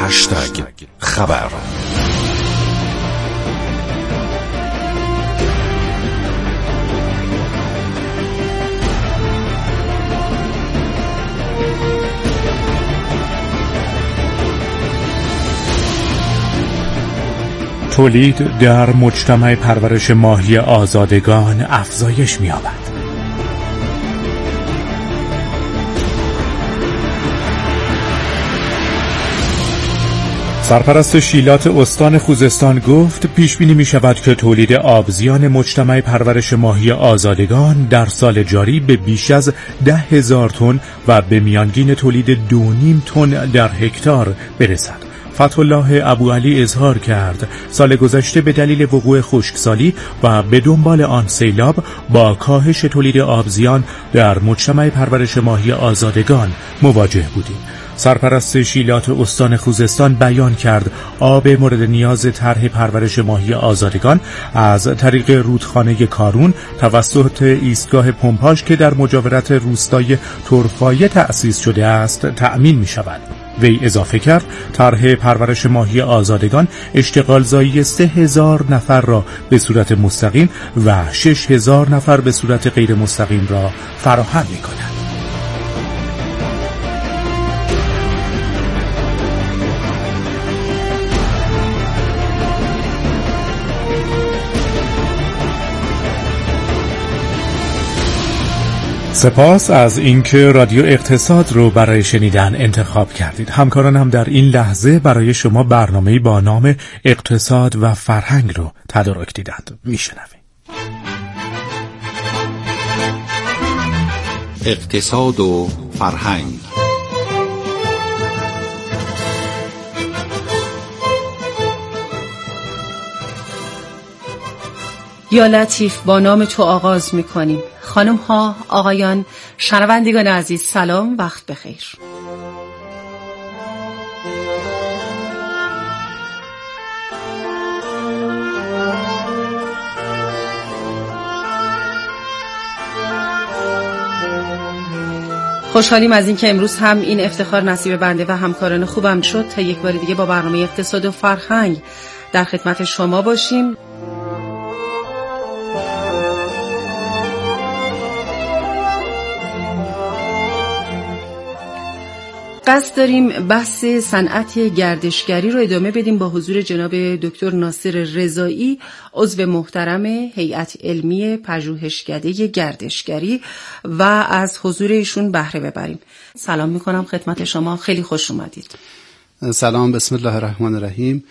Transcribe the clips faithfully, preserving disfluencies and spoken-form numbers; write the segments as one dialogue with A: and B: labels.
A: هشتگ خبر.
B: تولید در مجتمع پرورش ماهی آزادگان افزایش می‌یابد. سرپرست شیلات استان خوزستان گفت پیش بینی می شود که تولید آبزیان مجتمع پرورش ماهی آزادگان در سال جاری به بیش از ده هزار تن و به میانگین تولید دو و نیم تن در هکتار برسد. فتح‌الله ابوعلی اظهار کرد سال گذشته به دلیل وقوع خشکسالی و به دنبال آن سیلاب با کاهش تولید آبزیان در مجتمع پرورش ماهی آزادگان مواجه بودیم. سرپرست شیلات استان خوزستان بیان کرد آب مورد نیاز طرح پرورش ماهی آزادگان از طریق رودخانه کارون توسط ایستگاه پمپاژ که در مجاورت روستای ترفایه تأسیس شده است تأمین می شود. وی اضافه کرد طرح پرورش ماهی آزادگان اشتغالزایی سه هزار نفر را به صورت مستقیم و شش هزار نفر به صورت غیر مستقیم را فراهم می کند. سپاس از اینکه رادیو اقتصاد رو برای شنیدن انتخاب کردید. همکارانم در این لحظه برای شما برنامه‌ای با نام اقتصاد و فرهنگ رو تدارک دیدند. میشنوید.
A: اقتصاد و فرهنگ.
C: یا لطیف، با نام تو آغاز می‌کنیم. خانم ها، آقایان، شنوندگان عزیز، سلام، وقت بخیر. خوشحالیم از اینکه امروز هم این افتخار نصیب بنده و همکاران خوبم شد تا یک بار دیگه با برنامه اقتصاد و فرهنگ در خدمت شما باشیم. قصد داریم بحث صنعت گردشگری رو ادامه بدیم با حضور جناب دکتر ناصر رضایی، عضو محترم هیئت علمی پژوهشکده گردشگری و از حضور ایشون بهره ببریم. سلام میکنم خدمت شما، خیلی خوش اومدید.
D: سلام، بسم الله الرحمن الرحیم.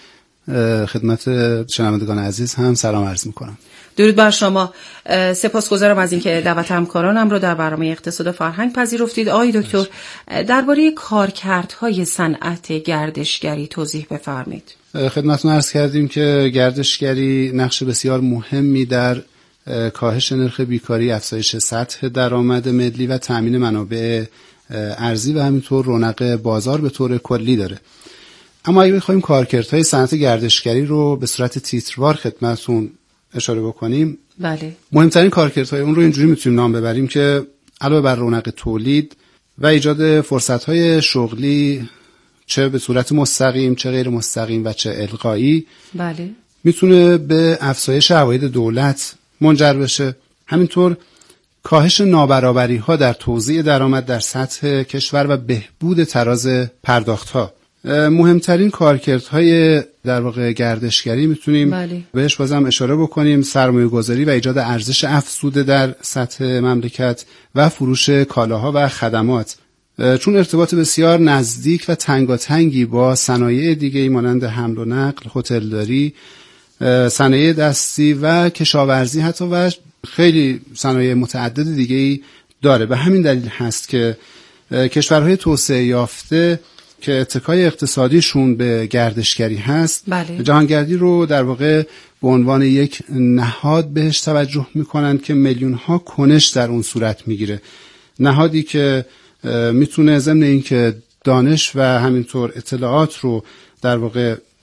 D: خدمت شنوندگان عزیز هم سلام عرض میکنم.
C: درود بر شما. سپاسگزارم از اینکه دعوت همکارانم رو در برنامه اقتصاد و فرهنگ پذیرفتید. آقای دکتر، درباره کارکردهای صنعت گردشگری توضیح بفرمایید.
D: خدمتتون عرض کردیم که گردشگری نقش بسیار مهمی در کاهش نرخ بیکاری، افزایش سطح درآمد ملی و تامین منابع ارزی و همینطور رونق بازار به طور کلی داره. اما اگه بخوایم کارکردهای صنعت گردشگری رو به صورت تیتروار خدمتتون اشاره بکنیم،
C: بله،
D: مهمترین کارکردهای اون رو اینجوری میتونیم نام ببریم که علاوه بر رونق تولید و ایجاد فرصت‌های شغلی چه به صورت مستقیم چه غیر مستقیم و چه القایی،
C: بله،
D: میتونه به افزایش عواید دولت منجر بشه. همینطور کاهش نابرابری‌ها در توزیع درآمد در سطح کشور و بهبود تراز پرداخت‌ها. مهمترین کارکردهای در واقع گردشگری میتونیم
C: بله.
D: بهش بازم اشاره بکنیم سرمایه گذاری و ایجاد ارزش افزوده در سطح مملکت و فروش کالاها و خدمات، چون ارتباط بسیار نزدیک و تنگاتنگی با صنایع دیگه‌ای مانند حمل و نقل، هتلداری، صنایع دستی و کشاورزی حتی و خیلی صنایع متعدد دیگه‌ای داره. به همین دلیل هست که کشورهای توسعه یافته که اتکای اقتصادیشون به گردشگری هست،
C: بله.
D: جهانگردی رو در واقع به عنوان یک نهاد بهش توجه میکنن که میلیون ها کنش در اون صورت میگیره. نهادی که میتونه ضمن این که دانش و همینطور اطلاعات رو در واقع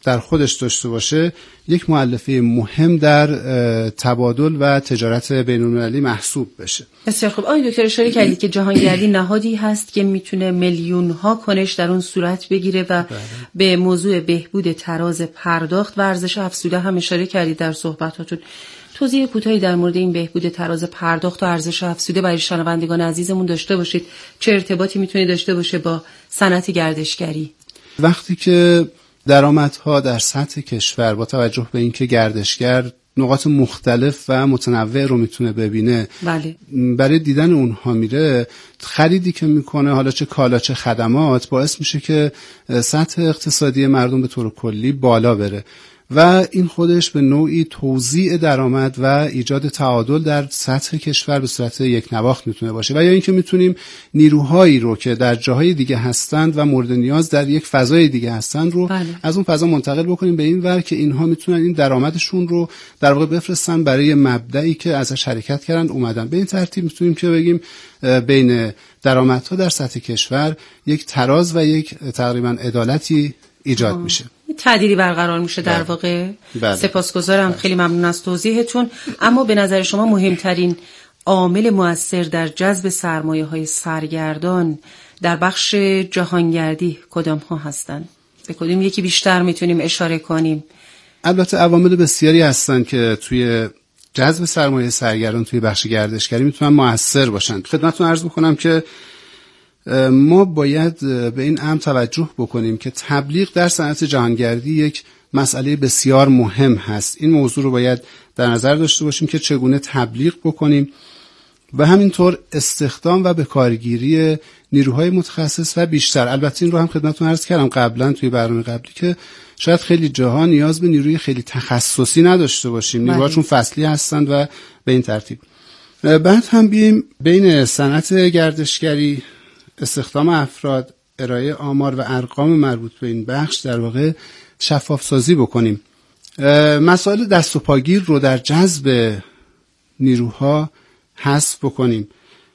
D: در خودش داشته باشه یک مؤلفه مهم در تبادل و تجارت بین‌المللی محسوب بشه.
C: بسیار خوب. آقای دکتر اشاره کردید که جهانگردی نهادی هست که میتونه میلیون ها کنش در اون صورت بگیره و بله. به موضوع بهبود تراز پرداخت و ارزش افزوده هم اشاره کردید در صحبتاتون. توضیح کوتاهی در مورد این بهبود تراز پرداخت و ارزش افزوده برای شنوندگان عزیزمون داشته باشید. چه ارتباطی میتونه داشته باشه با صنعت گردشگری؟
D: وقتی که درآمدها در سطح کشور با توجه به اینکه گردشگر نقاط مختلف و متنوع رو میتونه ببینه،
C: بله.
D: برای دیدن اونها میره، خریدی که میکنه، حالا چه کالا چه خدمات، باعث میشه که سطح اقتصادی مردم به طور کلی بالا بره و این خودش به نوعی توزیع درآمد و ایجاد تعادل در سطح کشور به صورت یک نواخت میتونه باشه. و یا اینکه میتونیم نیروهایی رو که در جاهای دیگه هستند و مورد نیاز در یک فضای دیگه هستند رو بله. از اون فضا منتقل بکنیم به این ور که اینها میتونن این درآمدشون رو در واقع بفرستن برای مبدئی که ازش حرکت کردن اومدن. به این ترتیب میتونیم که بگیم بین درآمدها در سطح کشور یک تراز و یک تقریبا عدالتی ایجاد آه. میشه.
C: تعدیلی برقرار میشه در واقع.
D: بله.
C: سپاسگزارم. بله. خیلی ممنون از توضیحتون. اما به نظر شما مهمترین عامل مؤثر در جذب سرمایه‌های سرگردان در بخش جهانگردی کدام ها هستند؟ به کدوم یکی بیشتر میتونیم اشاره کنیم؟
D: البته عوامل بسیاری هستن که توی جذب سرمایه سرگردان توی بخش گردشگری میتونن مؤثر باشن. خدمتتون عرض میکنم که ما باید به این امر توجه بکنیم که تبلیغ در صنعت جهانگردی یک مسئله بسیار مهم هست. این موضوع رو باید در نظر داشته باشیم که چگونه تبلیغ بکنیم و همینطور استخدام و بکارگیری نیروهای متخصص و بیشتر. البته این رو هم خدمتتون عرض کردم قبلا توی برنامه قبلی که شاید خیلی جاها نیاز به نیروی خیلی تخصصی نداشته باشیم، نیروهاشون فصلی هستند و به این ترتیب. بعد هم بیم بین صنعت گردشگری، استخدام افراد، ارائه آمار و ارقام مربوط به این بخش در واقع شفاف سازی بکنیم. مسائل دست و پاگیر رو در جذب نیروها حذف بکنیم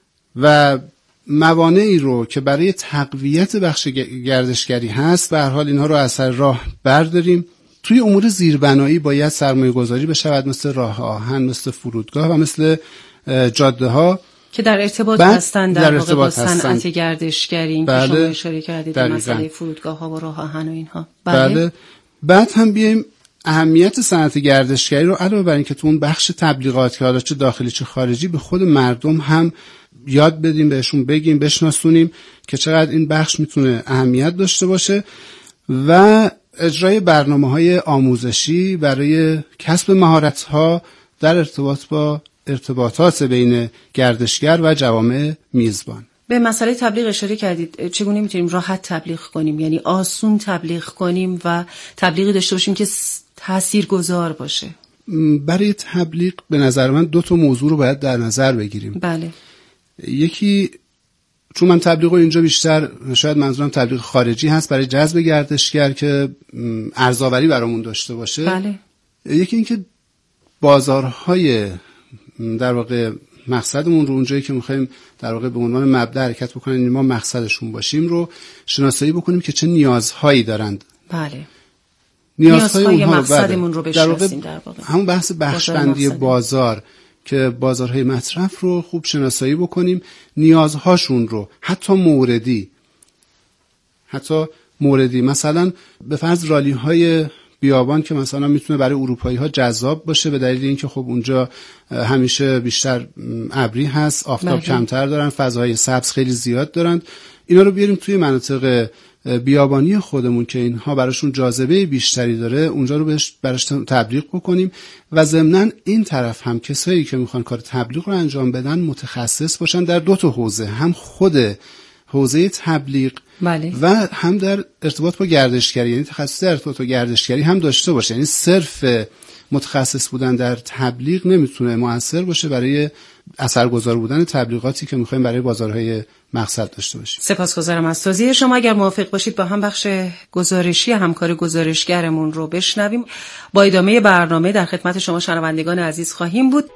D: و موانعی رو که برای تقویت بخش گردشگری هست به هر حال اینها رو از سر راه برداریم. توی امور زیربنایی باید سرمایه گذاری بشود، مثل راه آهن، مثل فرودگاه و مثل جاده ها
C: که در ارتباط هستند در, در واقع با صنعت گردشگری. این
D: بله.
C: که شما اشاره کردید مسئله فرودگاه ها و راه آهن و اینها.
D: بله. بله. بعد هم بیایم اهمیت صنعت گردشگری رو علاوه بر اینکه تو اون بخش تبلیغات که حالا چه داخلی چه خارجی به خود مردم هم یاد بدیم، بهشون بگیم، بشناسونیم که چقدر این بخش میتونه اهمیت داشته باشه و اجرای برنامه‌های آموزشی برای کسب مهارت‌ها در ارتباط با ارتباطات بین گردشگر و جوامع میزبان.
C: به مسئله تبلیغ اشاره کردید. چگونه میتونیم راحت تبلیغ کنیم، یعنی آسون تبلیغ کنیم و تبلیغی داشته باشیم که تاثیرگذار باشه؟
D: برای تبلیغ به نظر من دو تا موضوع رو باید در نظر بگیریم.
C: بله.
D: یکی، چون من تبلیغ رو اینجا بیشتر شاید منظورم تبلیغ خارجی هست برای جذب گردشگر که ارزآوری برامون داشته باشه.
C: بله.
D: یکی این که بازارهای در واقع مقصدمون رو اونجایی که می‌خوایم در واقع به عنوان مبدا حرکت بکنیم، ما مقصدشون باشیم، رو شناسایی بکنیم که چه نیازهایی دارند.
C: بله.
D: نیازهای اونها
C: مقصدمون رو بشناسیم در واقع.
D: همون بحث بخش‌بندی بازار که بازارهای مصرف رو خوب شناسایی بکنیم، نیازهاشون رو، حتی موردی حتی موردی مثلا به فرض رالی‌های بیابان که مثلا میتونه برای اروپایی‌ها جذاب باشه به دلیل اینکه خب اونجا همیشه بیشتر ابری هست، آفتاب بله. کمتر دارن، فضاهای سبز خیلی زیاد دارن. اینا رو بیاریم توی مناطق بیابانی خودمون که اینها براشون جاذبه بیشتری داره، اونجا رو بهش براش تبلیغ بکنیم و ضمناً این طرف هم کسایی که میخوان کار تبلیغ رو انجام بدن متخصص باشن در دو تا حوزه، هم خود حوزه تبلیغ
C: بله.
D: و هم در ارتباط با گردشگری، یعنی تخصص در ارتباط با گردشگری هم داشته باشه. یعنی صرف متخصص بودن در تبلیغ نمیتونه مؤثر باشه برای اثرگذار بودن تبلیغاتی که میخوایم برای بازارهای مقصد داشته باشیم.
C: سپاسگزارم از توضیح شما. اگر موافق باشید با هم بخش گزارشی همکار گزارشگرمون رو بشنویم. با ادامه برنامه در خدمت شما شنوندگان عزیز خواهیم بود.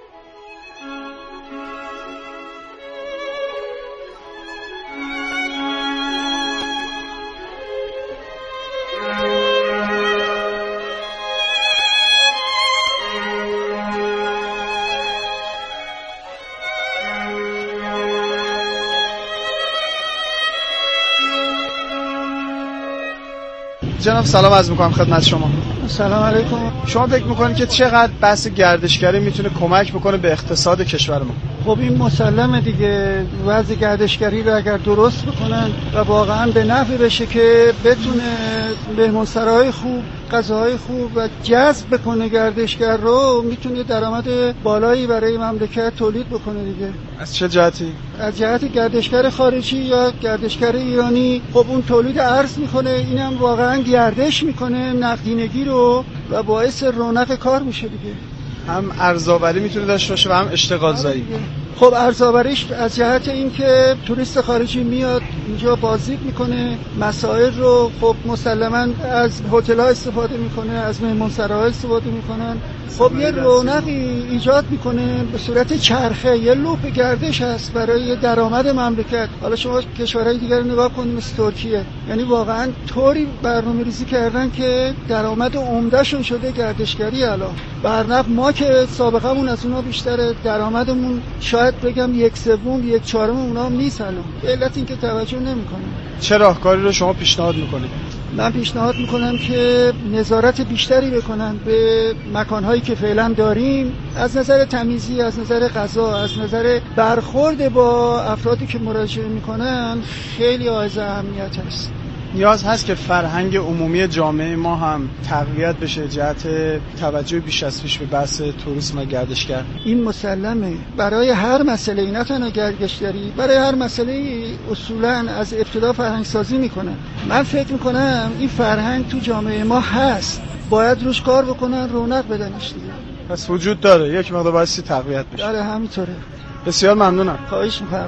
E: جناب سلام عرض می‌کنم خدمت شما.
F: سلام علیکم.
E: شما فکر می‌کنید که چقدر بحث گردشگری میتونه کمک بکنه به اقتصاد کشور ما؟
F: خب این مسلمه دیگه، وضع گردشگری رو اگر درست بکنن و واقعا به نفع بشه که بتونه مهمانسرای خوب، غذاهای خوب و جذب بکنه گردشگر رو، میتونه درآمد بالایی برای مملکت تولید بکنه دیگه.
E: از چه جهتی؟
F: از جهت گردشگر خارجی یا گردشگر ایرانی. خب اون تولید ارز میکنه، اینم واقعا گردش میکنه نقدینگی رو و باعث رونق کار میشه دیگه.
E: هم ارزآوری میتونه داشته باشه و هم اشتغال زایی.
F: خب ارزآوریش از جهت اینکه توریست خارجی میاد اینجا بازدید میکنه، مسائل رو خب مسلماً از هتل‌ها استفاده میکنه، از مهمانسراها استفاده میکنن. خب یه رونقی ایجاد میکنه به صورت چرخه، یه لوپ گردش هست برای درآمد مملکت. حالا شما کشورهای دیگر رو نگاه کنید مثل ترکیه، یعنی واقعا طوری برنامه‌ریزی کردن که درآمد عمدهشون شده گردشگری. الان برنامه ما که سابقمون از اونها بیشتره، درآمدمون شاید بگم یک سوم یک چهارم اونها هم نیست الان. علت این که توجه نمیکنه.
E: چه راهکاری رو شما پیشنهاد میکنید؟
F: من پیشنهاد میکنم که نظارت بیشتری بکنن به مکانهایی که فعلا داریم، از نظر تمیزی، از نظر غذا، از نظر برخورد با افرادی که مراجعه میکنن خیلی حائز اهمیت است.
E: نیاز هست که فرهنگ عمومی جامعه ما هم تقویت بشه جهت توجه بیش از پیش به بحث توریسم و گردشگر.
F: این مسلمه. برای هر مسئله، نه تنها گردشگری، برای هر مسئله اصولاً از ابتدا فرهنگ سازی میکنن. من فکر میکنم این فرهنگ تو جامعه ما هست، باید روش کار بکنن، رونق بدنش دیگه.
E: پس وجود داره، یک مقدار بایستی تقویت بشه.
F: آره همینطوره.
E: بسیار ممنونم.
F: خواهش میکنم.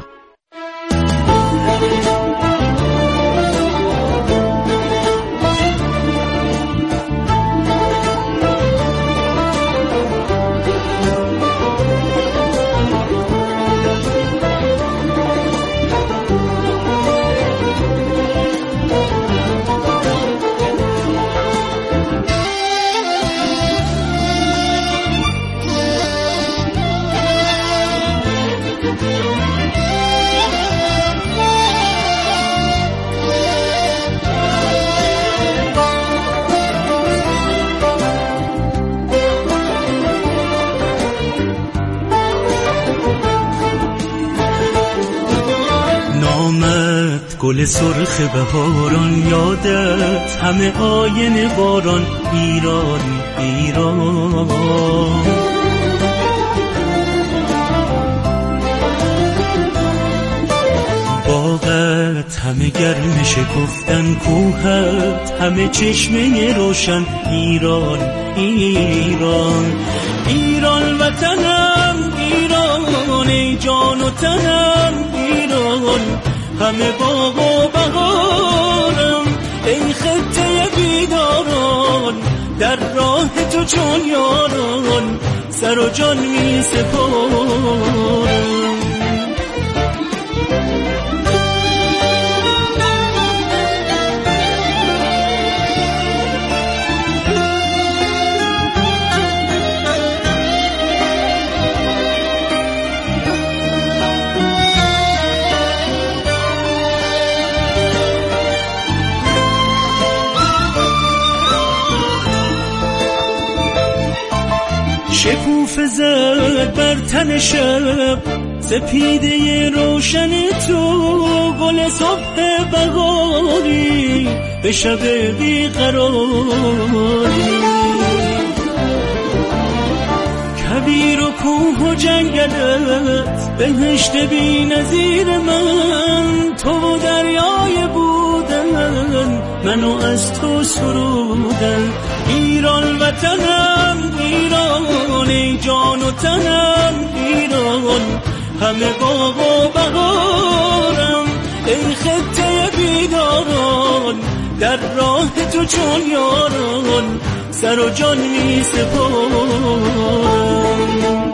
G: گل سرخ بهاران، یادت همه آینه باران، ایران ایران. باغت همه گرم شکفتن، کوهت همه چشمه روشن، ایران ایران. ایران وطنم ایران، ای جان و تنم ایران. همه باغ و بهارم، ای خطه بیداران. در راه تو چون یاران، سر و جان می سپارم. شکوفه زد بر تن شب، سپیده روشن تو. گل صبح بهاری به شب بیقراری. کبیر و کوه و جنگلت، بهشت بی نظیر من. تو و دریای بودن، منو از تو سرودن. ایران وطنم ایران، ای جان و تنم ایران. همه باغ و بهارم، ای خطه بیداران. در راه تو چون یاران، سر و جان می سپارم.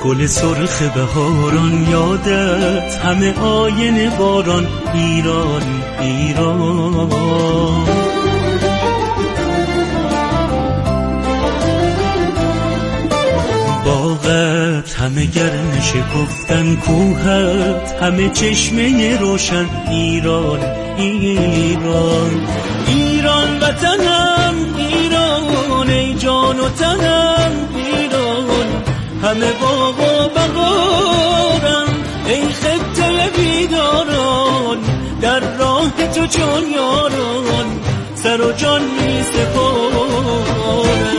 G: گل سرخ بهاران یادت همه آینه باران ایران ایران. باغت همه گرم شکفتن کوهت همه چشمه روشن ایران ایران ایران وطنم ایران ای جان و تنم ایران همه باغ و بهارم ای خطه بیداران در راه تو چون یاران سر و جان می سپارم.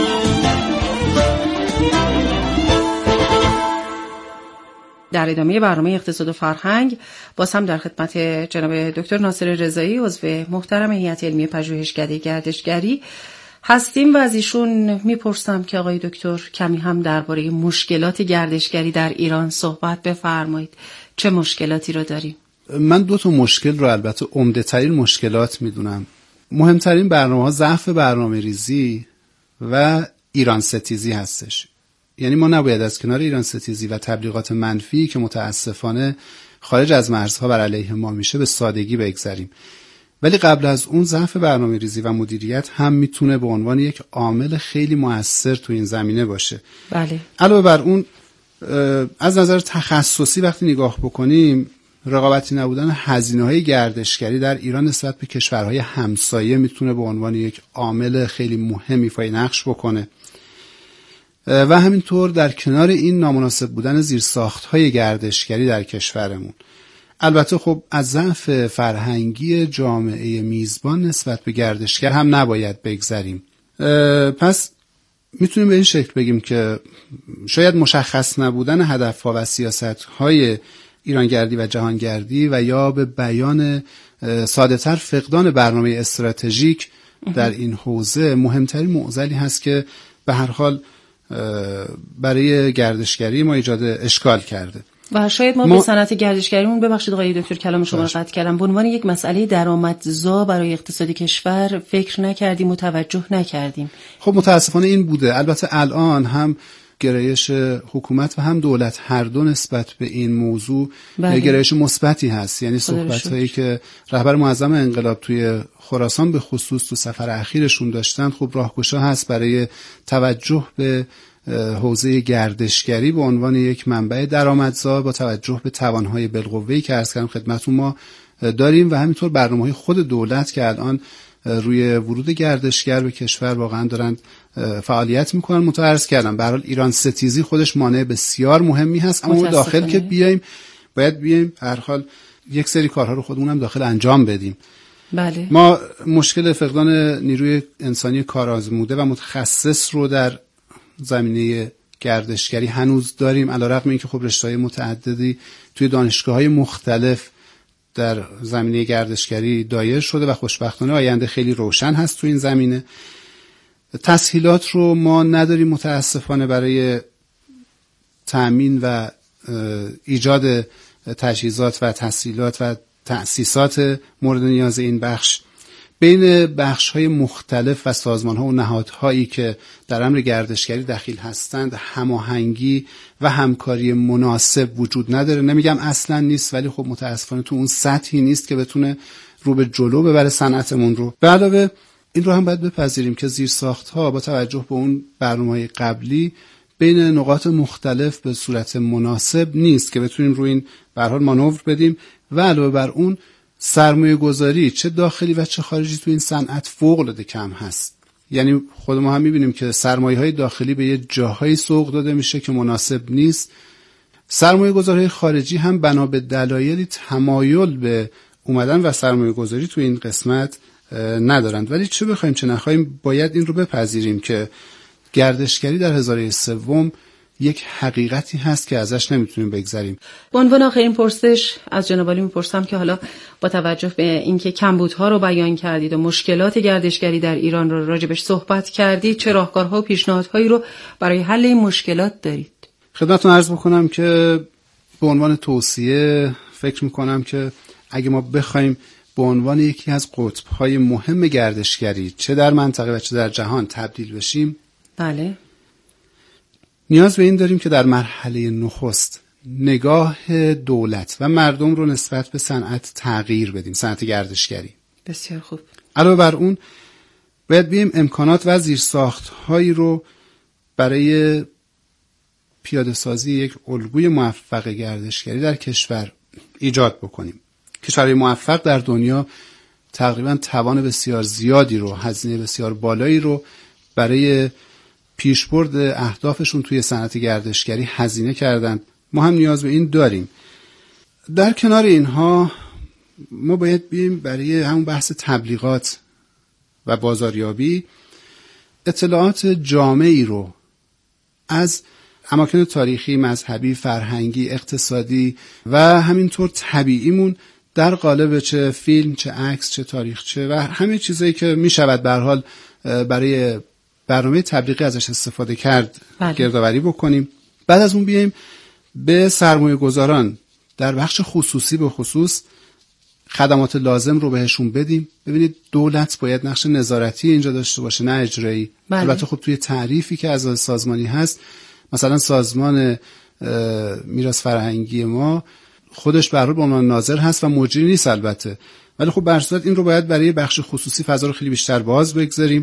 C: در ادامه برنامه اقتصاد و فرهنگ باز هم در خدمت جناب دکتر ناصر رضایی عضو محترم هیئت علمی پژوهشکده گردشگری هستیم و از ایشون میپرسم که آقای دکتر کمی هم درباره مشکلات گردشگری در ایران صحبت بفرمایید. چه مشکلاتی رو داریم؟
D: من دو تا مشکل رو البته عمده ترین مشکلات میدونم. مهمترین برنامه‌ها ضعف برنامه‌ریزی و ایران ستیزی هستش. یعنی ما نباید از کنار ایران ستیزی و تبلیغات منفی که متاسفانه خارج از مرزها بر علیه ما میشه به سادگی بگذریم. ولی قبل از اون ضعف برنامه‌ریزی و مدیریت هم میتونه به عنوان یک عامل خیلی مؤثر تو این زمینه باشه.
C: بله.
D: علاوه بر اون از نظر تخصصی وقتی نگاه بکنیم رقابتی نبودن هزینه‌های گردشگری در ایران نسبت به کشورهای همسایه میتونه به عنوان یک عامل خیلی مهم ایفای نقش بکنه. و همینطور در کنار این نامناسب بودن زیرساخت‌های گردشگری در کشورمون. البته خب از ضعف فرهنگی جامعه میزبان نسبت به گردشگر هم نباید بگذریم. پس میتونیم به این شکل بگیم که شاید مشخص نبودن هدف‌ها و سیاست‌های ایرانگردی و جهانگردی و یا به بیان ساده‌تر فقدان برنامه استراتژیک در این حوزه مهمترین معضلی هست که به هر حال برای گردشگری ما ایجاد اشکال کرده.
C: و شاید ما, ما به صنعت گردشگریمون ببخشید آقای دکتر کلام شما رو قطع کردم به عنوان یک مسئله درآمدزا برای اقتصاد کشور فکر نکردیم و توجه نکردیم.
D: خب متاسفانه این بوده. البته الان هم گرایش حکومت و هم دولت هر دو نسبت به این موضوع بله. گرایش مثبتی هست. یعنی صحبت‌هایی که رهبر معظم انقلاب توی خراسان به خصوص تو سفر اخیرشون داشتن خب راهگشا هست برای توجه به حوزه گردشگری به عنوان یک منبع درآمدزا با توجه به توان‌های بالقوه‌ای که عرض کردم خدمتتون ما داریم و همینطور برنامه‌های خود دولت که الان روی ورود گردشگر به کشور واقعا دارن فعالیت میکنن. متعرض کردم به هر حال ایران ستیزی خودش مانع بسیار مهمی هست، اما داخل که بیایم باید بیایم هر حال یک سری کارها رو خودمون هم داخل انجام بدیم.
C: بله.
D: ما مشکل فقدان نیروی انسانی کارآزموده و متخصص رو در زمینه گردشگری هنوز داریم، علیرغم اینکه خب رشته‌های متعددی توی دانشگاه‌های مختلف در زمینه گردشگری دایر شده و خوشبختانه آینده خیلی روشن هست تو این زمینه. تسهیلات رو ما نداریم متاسفانه برای تأمین و ایجاد تجهیزات و تسهیلات و تأسیسات مورد نیاز این بخش. بین بخش‌های مختلف و سازمان‌ها و نهادهایی که در امر گردشگری دخیل هستند هماهنگی و همکاری مناسب وجود نداره. نمیگم اصلا نیست، ولی خب متاسفانه تو اون سطحی نیست که بتونه رو به جلو ببره صنعتمون رو. به علاوه این رو هم باید بپذیریم که زیرساخت‌ها با توجه به اون برنامه‌های قبلی بین نقاط مختلف به صورت مناسب نیست که بتونیم روی این به هر حال مانور بدیم و علاوه بر اون سرمایه گذاری چه داخلی و چه خارجی تو این صنعت فوق العاده کم هست. یعنی خود ما هم میبینیم که سرمایه های داخلی به یه جاهایی سوق داده میشه که مناسب نیست. سرمایه گذاری خارجی هم بنا به دلایلی تمایل به اومدن و سرمایه گذاری تو این قسمت ندارند. ولی چه بخوایم چه نخوایم باید این رو بپذیریم که گردشگری در هزاره سوم یک حقیقتی هست که ازش نمیتونیم بگذریم.
C: به عنوان آخرین پرسش از جناب عالی میپرسم که حالا با توجه به اینکه کمبودها رو بیان کردید و مشکلات گردشگری در ایران رو راجبش صحبت کردید، چه راهکارها و پیشنهادهایی رو برای حل این مشکلات دارید؟
D: خدمتتون عرض بکنم که به عنوان توصیه فکر میکنم که اگه ما بخوایم به عنوان یکی از قطب‌های مهم گردشگری چه در منطقه و چه در جهان تبدیل بشیم،
C: بله،
D: نیاز به این داریم که در مرحله نخست نگاه دولت و مردم رو نسبت به صنعت تغییر بدیم، صنعت گردشگری.
C: بسیار خوب.
D: علاوه بر اون باید بیم امکانات و زیرساخت‌هایی رو برای پیاده سازی یک الگوی موفق گردشگری در کشور ایجاد بکنیم. کشورهای موفق در دنیا تقریبا توان بسیار زیادی رو، هزینه بسیار بالایی رو برای پیشبرد اهدافشون توی صنعت گردشگری هزینه کردند. ما هم نیاز به این داریم. در کنار اینها ما باید بیم برای همون بحث تبلیغات و بازاریابی اطلاعات جامعی رو از اماکن تاریخی، مذهبی، فرهنگی، اقتصادی و همینطور طبیعیمون در قالب چه فیلم، چه عکس، چه تاریخچه و همه چیزایی که می شود به هر حال برای برنامه تبلیغی ازش استفاده کرد بله. گردآوری بکنیم. بعد از اون بیایم به سرمایه گذاران در بخش خصوصی به خصوص خدمات لازم رو بهشون بدیم. ببینید دولت باید نقش نظارتی اینجا داشته باشه، نه اجرایی. بله. البته خب توی تعریفی که از سازمانی هست، مثلا سازمان میراث فرهنگی ما خودش به هر حال به عنوان ناظر هست و مجری نیست البته، ولی خب به هر صورت این رو باید برای بخش خصوصی فضا رو خیلی بیشتر باز بگذاریم.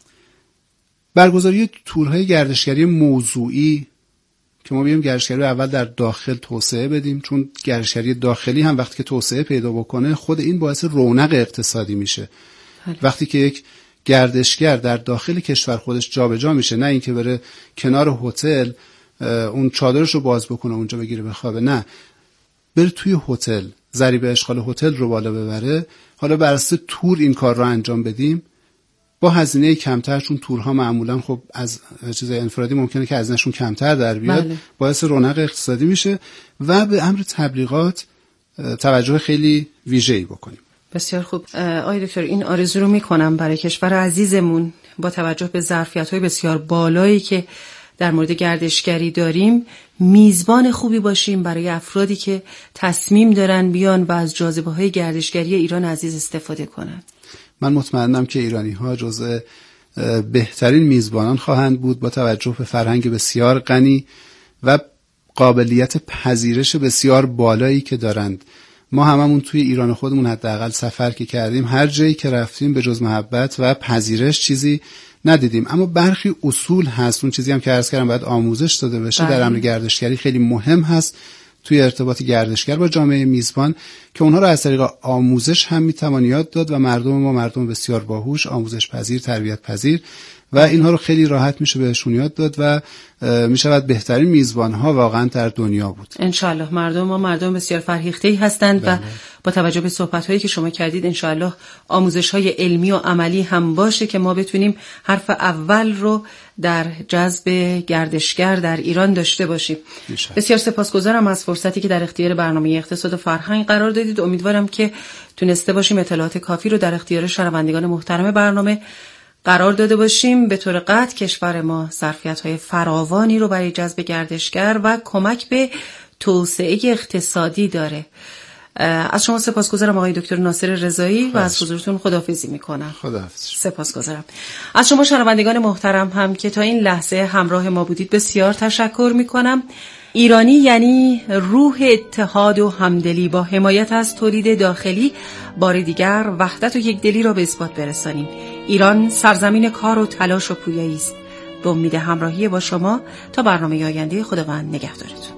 D: برگزاری تورهای گردشگری موضوعی که ما بگیم گردشگری رو اول در داخل توسعه بدیم، چون گردشگری داخلی هم وقتی که توسعه پیدا بکنه خود این باعث رونق اقتصادی میشه. هلی. وقتی که یک گردشگر در داخل کشور خودش جابجا میشه، نه اینکه بره کنار هتل اون چادرش رو باز بکنه اونجا بگیره بخوابه، نه بره توی هتل ضریب اشغال هتل رو بالا ببره. حالا بر اساس تور این کار رو انجام بدیم با هزینه کمتر، چون تورها معمولا خب از چیزای انفرادی ممکنه که هزینه‌شون کمتر در بیاد. بله. باعث رونق اقتصادی میشه و به امر تبلیغات توجه خیلی ویژه‌ای بکنیم.
C: بسیار خوب. آقای دکتر این آرزو رو میکنم برای کشور عزیزمون با توجه به ظرفیت‌های بسیار بالایی که در مورد گردشگری داریم میزبان خوبی باشیم برای افرادی که تصمیم دارن بیان و از جاذبه‌های گردشگری ایران عزیز استفاده کنن.
D: من مطمئنم که ایرانی‌ها جزء بهترین میزبانان خواهند بود با توجه به فرهنگ بسیار غنی و قابلیت پذیرش بسیار بالایی که دارند. ما هممون توی ایران خودمون حداقل سفر که کردیم هر جایی که رفتیم به جز محبت و پذیرش چیزی ندیدیم، اما برخی اصول هست، اون چیزی هم که عرض کردم باید آموزش داده بشه در امر گردشگری خیلی مهم هست توی ارتباط گردشگر با جامعه میزبان که اونها رو از طریق آموزش هم میتوان یاد داد و مردم ما مردم بسیار باهوش، آموزش پذیر، تربیت پذیر و اینها رو خیلی راحت میشه بهشون یاد داد و میشود بهترین میزبان ها واقعا در دنیا بود.
C: انشالله مردم ما مردم بسیار فرهیخته‌ای هستند بله. و با توجه به صحبت هایی که شما کردید انشالله آموزش های علمی و عملی هم باشه که ما بتونیم حرف اول رو در جذب گردشگر در ایران داشته باشیم. میشه. بسیار سپاسگزارم از فرصتی که در اختیار برنامه اقتصاد و فرهنگ قرار دادید. امیدوارم که تونسته باشیم اطلاعات کافی رو در اختیار شنوندگان محترم برنامه قرار داده باشیم. به طور قطع کشور ما ظرفیت‌های فراوانی رو برای جذب گردشگر و کمک به توسعه اقتصادی داره. از شما سپاسگزارم آقای دکتر ناصر رضایی و از حضورتون خداحافظی میکنم.
D: خداحافظ.
C: سپاسگزارم. از شما شنوندگان محترم هم که تا این لحظه همراه ما بودید بسیار تشکر میکنم. ایرانی یعنی روح اتحاد و همدلی با حمایت از تولید داخلی بار دیگر وحدت و یکدلی را به اثبات برسانیم. ایران سرزمین کار و تلاش و پویایی است. به امید همراهی با شما تا برنامه آینده. خداوند نگهدارتون.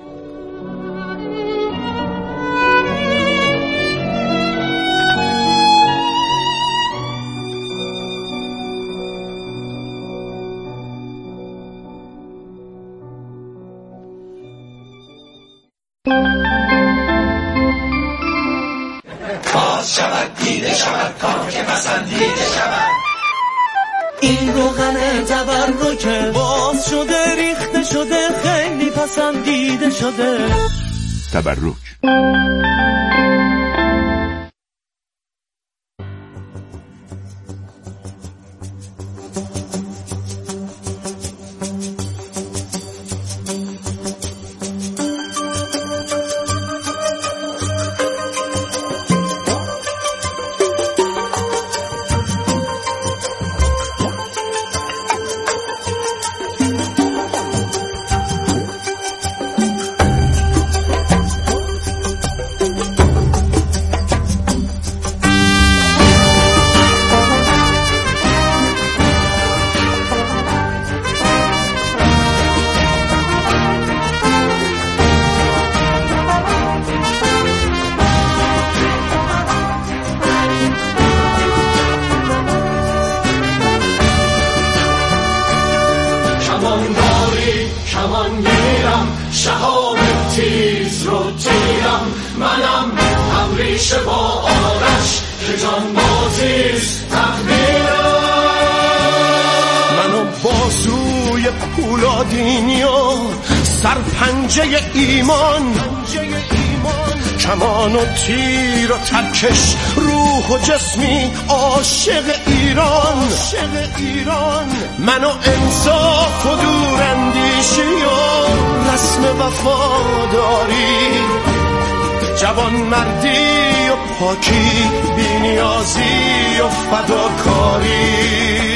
H: باز شود دیده شود کار که پسندیده شود. این روغن تبرکه باز شده ریخته شده خیلی پسندیده شده.
A: تبرک
H: هم ریشه با آرش که جان بازیست تقدیرم. منو بازوی پولادینی و سرپنجه ایمان، کمان و تیر و ترکش روح و جسمی عاشق ایران. منو انصاف و دوراندیشی و رسم وفاداری، جوان مردی و پاکی، بی‌نیازی و فداکاری.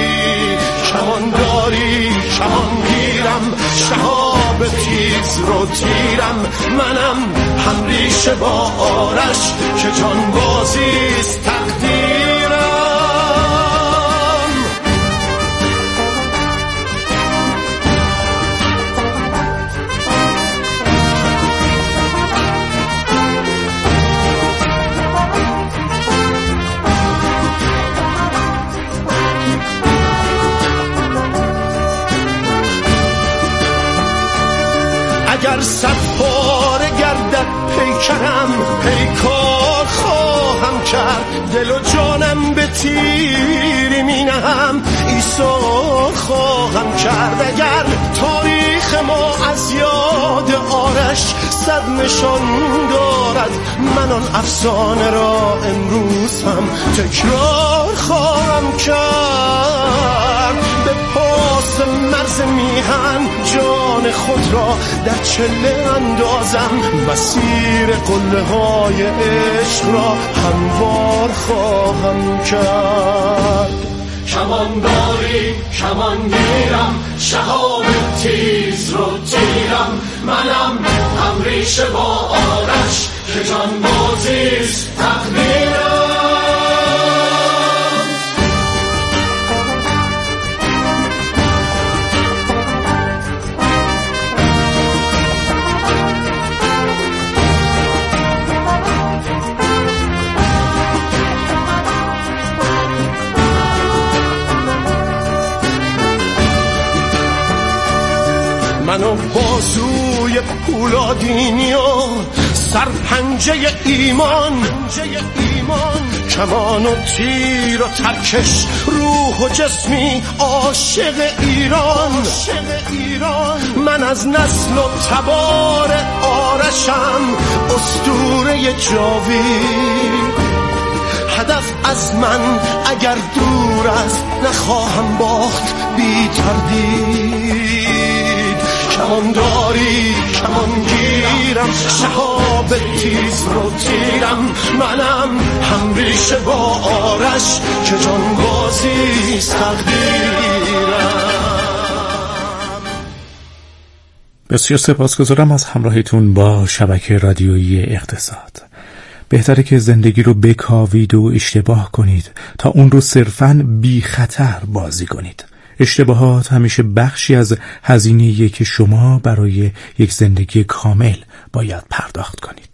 H: کمانداری کمانگیرم، شهاب تیز رو تیرم. منم هم ریشه با آرش که جان بازیست تقدیرم. اگر صد پاره گردد پیکرم، پیکار خواهم کرد. دل و جانم به تیری می نهم، ایثار خواهم کرد. اگر تاریخ ما از یاد آرش صد نشان دارد، من آن افسانه را امروز هم تکرار خواهم کرد. به پاس مرز میهن جان خود را در چله اندازم، مسیر قله های عشق را هموار خواهم کرد. کمانداری کمانگیرم، شهاب تیز رو تیرم. منم هم ریشه با آرش که جان بازیست تقدیرم. منو بازوی پولادینی و سرپنجه ایمان، کمان و تیر و ترکش روح و جسمی عاشق ایران. من از نسل و تبار آرشم اسطوره جاوید. هدف از من اگر دور است نخواهم باخت بی تردید. کمانداری کمانگیرم، شهاب تیز رو تیرم. منم هم ریشه با آرش که جان بازیست تقدیرم.
B: بسیار سپاسگزارم از همراهیتون با شبکه رادیویی اقتصاد. بهتره که زندگی رو بکاوید و اشتباه کنید تا اون رو صرفاً بی خطر بازی کنید. اشتباهات همیشه بخشی از هزینه‌ایه که شما برای یک زندگی کامل باید پرداخت کنید.